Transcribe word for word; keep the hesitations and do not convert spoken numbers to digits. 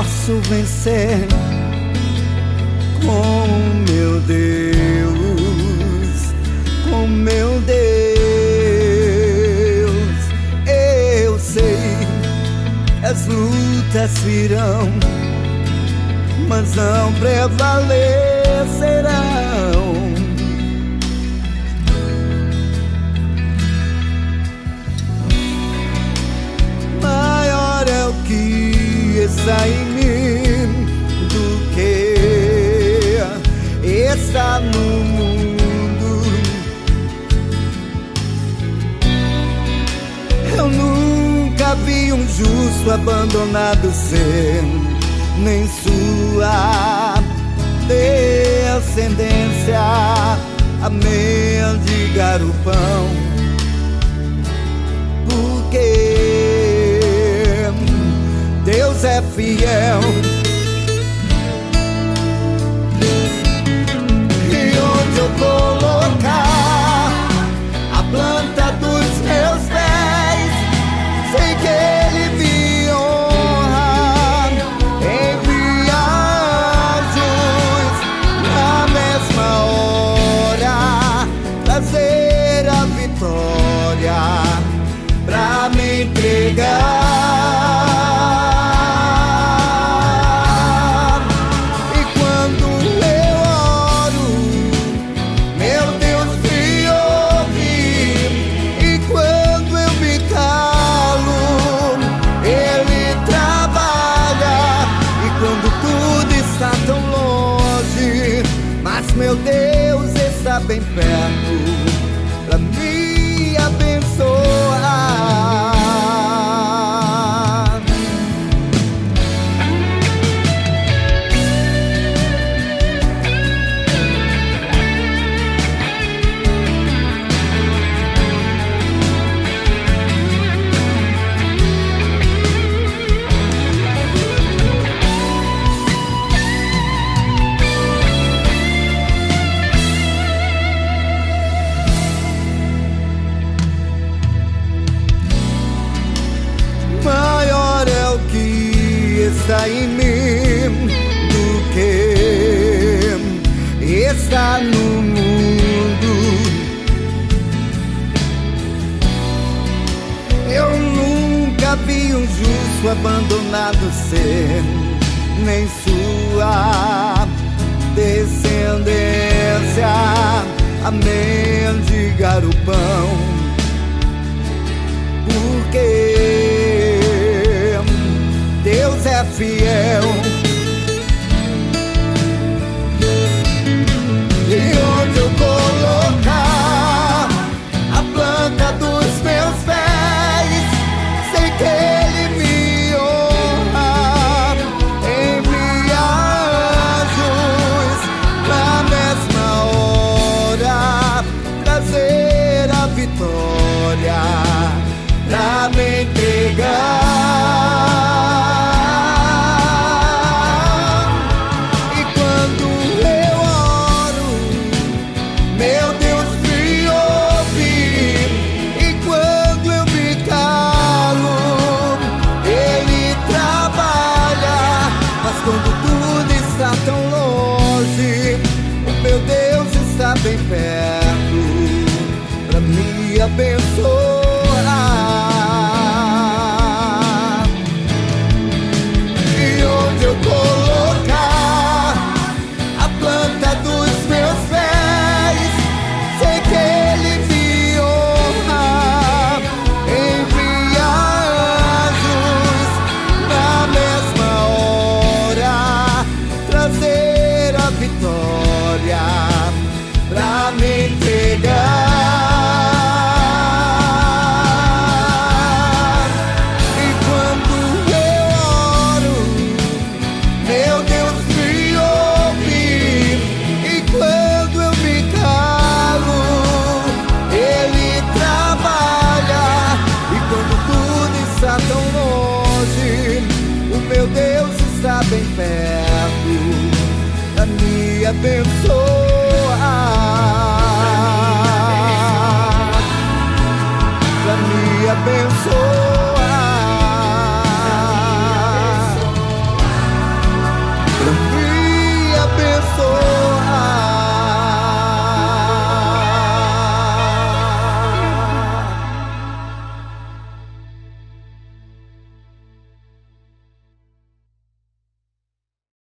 posso vencer com o meu Deus, com meu Deus. Eu sei, as lutas virão, mas não prevalecerão. Maior é o que está em mim do que está no mundo. Eu nunca vi um justo abandonado ser, nem sua descendência a mendigar o pão, porque Deus é fiel. E onde eu colocar a planta dos meus pés, sei que Ele me honra, envia anjos na mesma hora, trazer a vitória pra me entregar. E quando eu oro, meu Deus me ouve, e quando eu me calo, Ele trabalha. E quando tudo está tão longe, mas meu Deus está bem perto pra me abençoar. Maior é o que está em mim do que está no mundo. Eu nunca vi um justo abandonado ser, nem sua descendência a mendigar o pão, porque Deus é fiel. E onde eu colocar a planta dos meus pés, sei que Ele me honra, envia anjos na mesma hora, trazer a vitória pra me entregar. E quando eu oro, meu Deus me ouve, e quando eu me calo, Ele trabalha. Mas quando tudo está tão longe, o meu Deus está bem perto pra me abençoar. Eu colocar a planta dos meus pés, sei que Ele me honra, envia anjos na mesma hora, trazer a vitória pra me entregar. E quando eu oro, meu Deus me ouve, e quando eu me calo, Ele trabalha. E quando tudo está tão longe, o meu Deus está bem perto pra me abençoar.